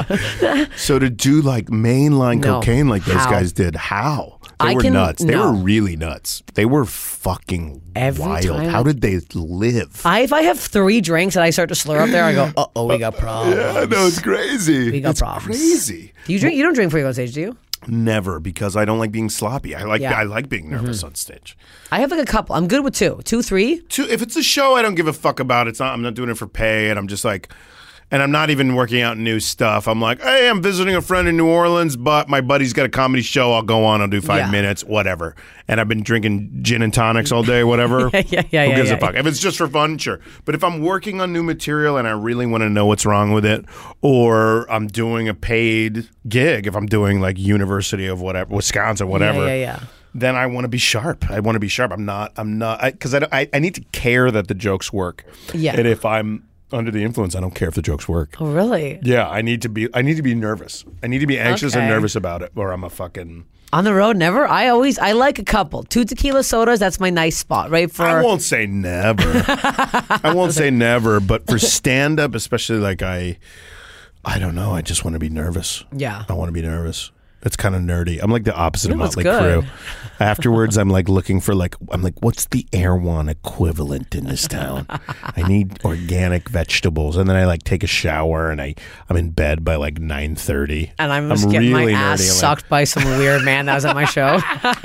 So to do like mainline No. cocaine like those How? guys did, how? They I were can- nuts. They no. were really nuts. They were fucking Every wild. time How I- did they live? I, if I have three drinks and I start to slur up there, I go, "Uh oh, we got problems." yeah, no, it's crazy. We got it's problems. crazy. Do you drink? You don't drink before you go on stage, do you? Never, because I don't like being sloppy. I like Yeah. Mm-hmm. I like being nervous on stage. I have like a couple. I'm good with two, two, three. Two, if it's a show, I don't give a fuck about. It's not. I'm not doing it for pay, and I'm just like. And I'm not even working out new stuff. I'm like, hey, I'm visiting a friend in New Orleans, but my buddy's got a comedy show. I'll go on. I'll do five Yeah. minutes, whatever. And I've been drinking gin and tonics all day, whatever. yeah, yeah, yeah. Who gives yeah, a fuck? yeah. If it's just for fun, sure. But if I'm working on new material and I really want to know what's wrong with it, or I'm doing a paid gig, if I'm doing like University of whatever, Wisconsin, whatever. Yeah, yeah, yeah. Then I want to be sharp. I want to be sharp. I'm not. I'm not. Because I, I, I need to care that the jokes work. Yeah. And if I'm under the influence, I don't care if the jokes work. Oh, really? Yeah, I need to be. I need to be nervous. I need to be anxious Okay. and nervous about it, or I'm a fucking. On the road, never. I always, I like a couple. Two tequila sodas, that's my nice spot, right? For I won't say never. I won't say never, but for stand up, especially like I, I don't know. I just want to be nervous. Yeah. I want to be nervous. It's kind of nerdy. I'm like the opposite of No, it's Motley good. Crue. Afterwards, I'm like looking for like I'm like, what's the Erewhon equivalent in this town? I need organic vegetables, and then I like take a shower, and I I'm in bed by like nine thirty. And I'm just getting my ass nerdy. I'm like, sucked by some weird man that was at my show.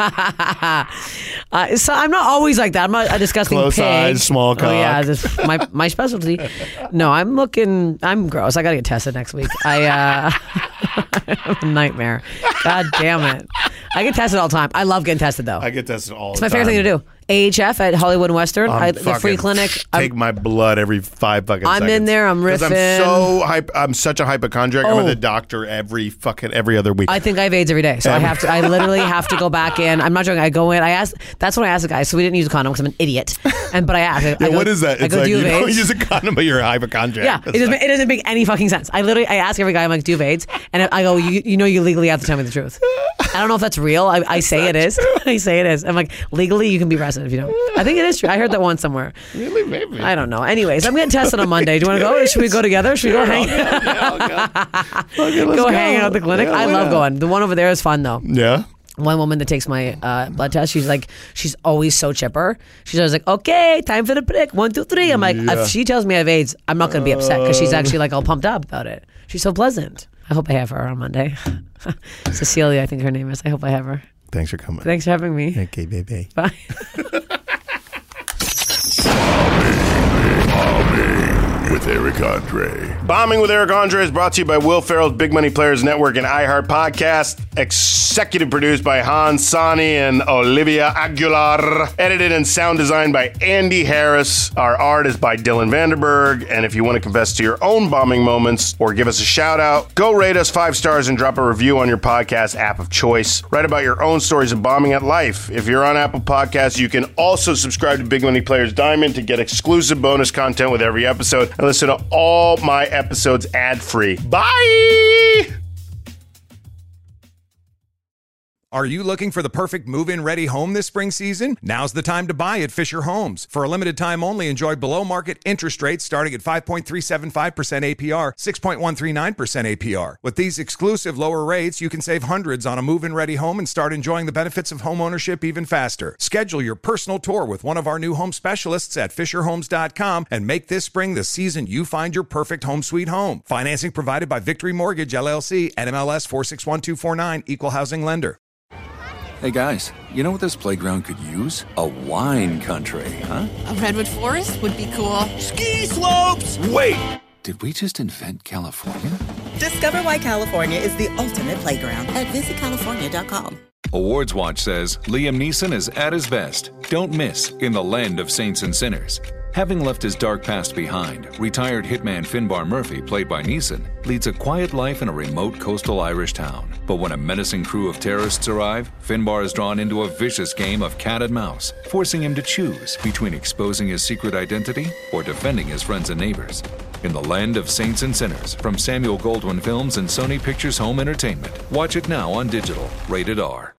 uh, so I'm not always like that. I'm not a disgusting Close pig. eyes, small Oh yeah, cock. this my my specialty. No, I'm looking. I'm gross. I gotta get tested next week. I uh, I'm a nightmare. God damn it. I get tested all the time. I love getting tested though. I get tested all It's the my time. favorite thing to do. A H F at Hollywood and Western, I'm I, the free fucking clinic. Take I'm, my blood every five fucking I'm seconds. in there, I'm 'Cause I'm riffing. so hype. I'm such a hypochondriac. I'm Oh. at the doctor every fucking every other week. I think I have AIDS every day, so I have to. I literally have to go back in. I'm not joking. I go in. I asked. That's when I asked the guy. So we didn't use a condom because I'm an idiot. And but I asked. I, I Yeah, go, what is that? I It's go, like do you you have don't AIDS? use a condom, but you're a hypochondriac. Yeah, That's it doesn't, like- it doesn't make any fucking sense. I literally, I ask every guy, I'm like, do you have AIDS? And I go, you, you know, you legally have to tell me the truth. I don't know if that's real. I, I say it is. I say it is. I'm like, legally, you can be arrested if you don't. I think it is true. I heard that once somewhere. Really, maybe. I don't know. Anyways, I'm getting tested on Monday. Do you want to go? Should we go together? Should we go hang? Okay, let's go hang out at the clinic. Yeah, I why love not? going. The one over there is fun though. Yeah. One woman that takes my uh, blood test, she's like, she's always so chipper. She's always like, okay, time for the prick. One, two, three. I'm like, Yeah. if she tells me I have AIDS, I'm not going to be upset because she's actually like all pumped up about it. She's so pleasant. I hope I have her on Monday. Cecilia, I think her name is. I hope I have her. Thanks for coming. Thanks for having me. Okay, baby. Bye. With Eric Andre. Bombing with Eric Andre is brought to you by Will Ferrell's Big Money Players Network and iHeart Podcast. Executive produced by Hans Sani and Olivia Aguilar. Edited and sound designed by Andy Harris. Our art is by Dylan Vanderberg. And if you want to confess to your own bombing moments or give us a shout out, go rate us five stars and drop a review on your podcast app of choice. Write about your own stories of bombing at life. If you're on Apple Podcasts, you can also subscribe to Big Money Players Diamond to get exclusive bonus content with every episode and listen to all my episodes ad-free. Bye! Are you looking for the perfect move-in ready home this spring season? Now's the time to buy at Fisher Homes. For a limited time only, enjoy below-market interest rates starting at five point three seven five percent A P R, six point one three nine percent A P R. With these exclusive lower rates, you can save hundreds on a move-in ready home and start enjoying the benefits of homeownership even faster. Schedule your personal tour with one of our new home specialists at fisher homes dot com and make this spring the season you find your perfect home sweet home. Financing provided by Victory Mortgage, L L C, N M L S four six one two four nine, Equal Housing Lender. Hey guys, you know what this playground could use? A wine country, huh? A redwood forest would be cool. Ski slopes! Wait! Did we just invent California? Discover why California is the ultimate playground at visit california dot com. Awards Watch says Liam Neeson is at his best. Don't miss In the Land of Saints and Sinners. Having left his dark past behind, retired hitman Finbar Murphy, played by Neeson, leads a quiet life in a remote coastal Irish town. But when a menacing crew of terrorists arrive, Finbar is drawn into a vicious game of cat and mouse, forcing him to choose between exposing his secret identity or defending his friends and neighbors. In the Land of Saints and Sinners, from Samuel Goldwyn Films and Sony Pictures Home Entertainment. Watch it now on digital. Rated R.